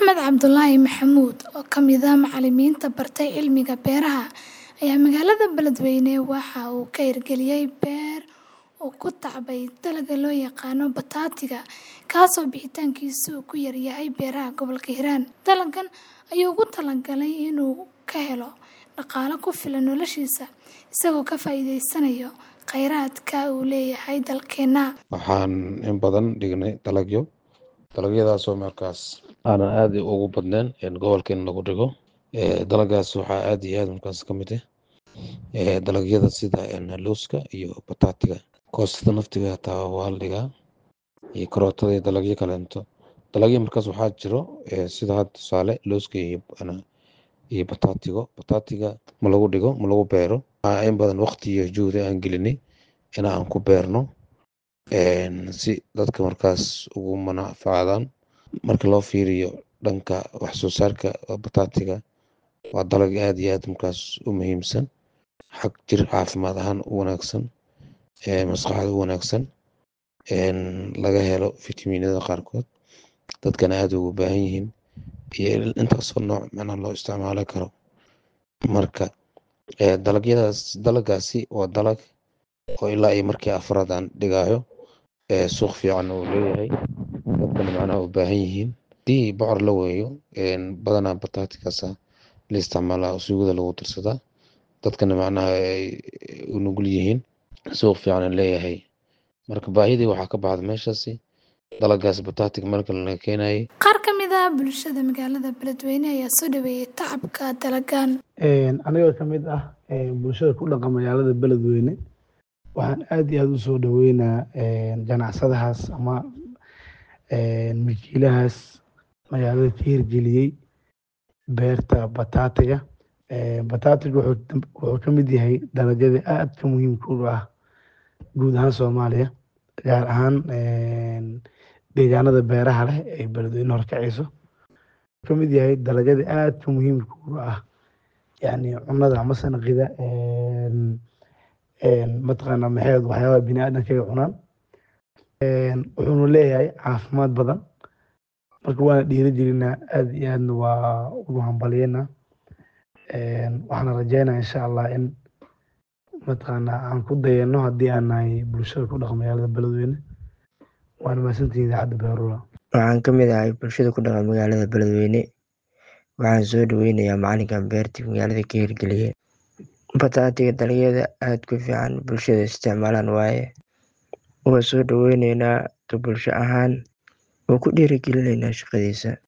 Axmed Cabdullaahi Maxamuud oo ka mid ah macallimiinta bartay cilmiga beeraha ayaa magaalada Beledweyne waxa uu ka hirgeliyay beer uu ku tacbay dalagga loo yaqaan bataatiga, kaasoo bixitaankiisu ku yar yahay beeraha gobolka Hiiraan. Dalaggan ayuu ugu talagalay inuu ka helo dhaqaale ku filan noloshiisa, isagoo ka faa'iideysanaya kheyraadka uu leeyahay dalkeena. Waxaan in badan dhignay dalagyadaasoo markaas aanan aad ugu badnayn gobolkeena lagu dhigo. Dalagaas waxaa aad iyo aad markaas ka mid ah dalagyada sida lowska iyo bataatiga. Koostada naftiga taa waa la dhigaa, iyo karootada iyo dalagyo kaleento. Dalagyo markaas waxaa jiro sida hadda tusaale lowska iyo bataatiga ma lagu dhigo, ma lagu beero. Waxaa in badan waqti iyo juhdi aan gelinay in aan ku beerno si dadka markaas ugu manfaacdaan. Marka loo fiiriyo dhanka wax soo saarka bataatiga, waa dalag aad iyo aad markaas u muhiimsan, xag jir caafimaad ahaan u wanaagsan, maskaxda u wanaagsan, laga helo fitamiinada qaarkood dadkana aad ugu baahan yihiin, iyo intaasoo nooc macnaha loo isticmaali karo. Marka dalagaasi waa dalag oo ilaa iyo markii afraad aan dhigayo, suuq fiican uu leeyahay, dadkana macnaha u baahan yihiin. Haddii bocor la weeyo, badanaa bataatigaas la isticmaalaa oo suugada lagu darsadaa, dadkana macnaha ay u nugul yihiin, suuq fiican leeyahay. Marka baahidii waxaa ka baxda meeshaasi dalagaas bataatiga marka la keenayay. Qaar ka mid ah bulshada magaalada Beledweyne ayaa soo dhaweeyay tacabka dalaggan. Anigoo ka mid ah bulshada ku dhaqan magaalada Beledweyne, waxaan aad iyo aad u soo dhaweynaa ganacsadahaas ama milkiilahaas magaalada ka hirgeliyey beerta bataatiga. Bataatiga wuxuu ka mid yahay dalagyada aadka muhiimka u ah guud ahaan Soomaaliya, gaar ahaan deegaanada beeraha leh ee Beledweyne horkacayso. Wuxuu ka mid yahay dalagyada aadka muhiimka u ah cunnada ama sanaqida mataqaanaa maxay waxyaabaha bini'aadamka ay cunaan. Wuxuuna leeyahay caafimaad badan. Marka waana dhiirigelinaa, aad iyo aadna waa ugu hambalyeynaa. Waxaan rajeynayaa insha Allah in mataqaanaa aan ku dayano haddii aan nahay bulshada ku dhaqan magaalada Beledweyne. Waana mahadsantihiin idaacadda Beerula. Waxaan ka mid ahay bulshada ku dhaqan magaalada Beledweyne. Waxaan soo dhaweynayaa macalinkan beerta magaalada ka hirgeliyay bataatiga, dalagyada aad ku fiican bulshada isticmaalaan waaye. Waa soo dhaweyneynaa bulsho ahaan, waa ku dhiirigelinaynaa shaqadiisa.